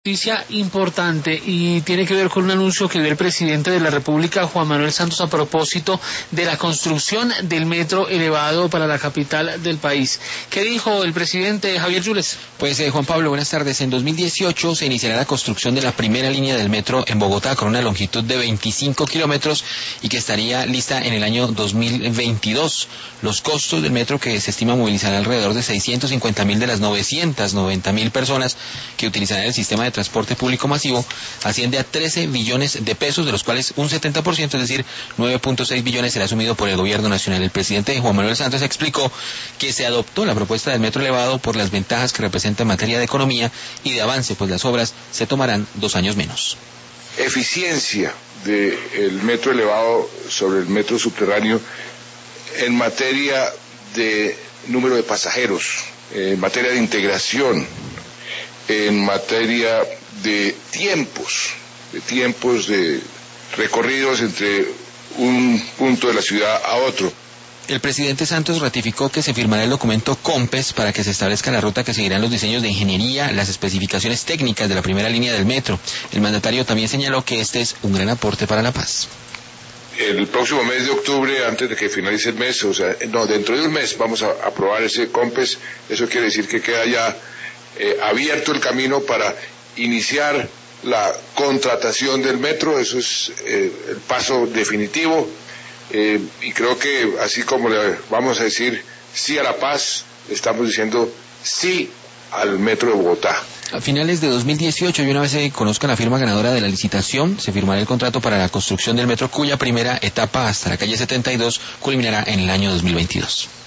Noticia importante y tiene que ver con un anuncio que dio el presidente de la República, Juan Manuel Santos, a propósito de la construcción del metro elevado para la capital del país. ¿Qué dijo el presidente Javier Yules? Pues Juan Pablo, buenas tardes. En 2018 se iniciará la construcción de la primera línea del metro en Bogotá con una longitud de 25 kilómetros y que estaría lista en el año 2022. Los costos del metro, que se estima movilizar alrededor de 650.000 de las 990.000 personas que utilizarán el sistema de transporte público masivo, asciende a 13 billones de pesos, de los cuales un 70%, es decir, 9.6 billones, será asumido por el gobierno nacional. El presidente Juan Manuel Santos explicó que se adoptó la propuesta del metro elevado por las ventajas que representa en materia de economía y de avance, pues las obras se tomarán 2 años menos. Eficiencia del metro elevado sobre el metro subterráneo en materia de número de pasajeros, en materia de integración, en materia de tiempos de recorridos entre un punto de la ciudad a otro. El presidente Santos ratificó que se firmará el documento COMPES para que se establezca la ruta que seguirán los diseños de ingeniería, las especificaciones técnicas de la primera línea del metro. El mandatario también señaló que este es un gran aporte para la paz. El próximo mes de octubre, antes de que finalice el mes, dentro de un mes vamos a aprobar ese COMPES. Eso quiere decir que queda ya abierto el camino para iniciar la contratación del metro. Eso es el paso definitivo, y creo que así como le vamos a decir sí a la paz, estamos diciendo sí al metro de Bogotá. A finales de 2018, y una vez se conozca la firma ganadora de la licitación, se firmará el contrato para la construcción del metro, cuya primera etapa hasta la calle 72 culminará en el año 2022.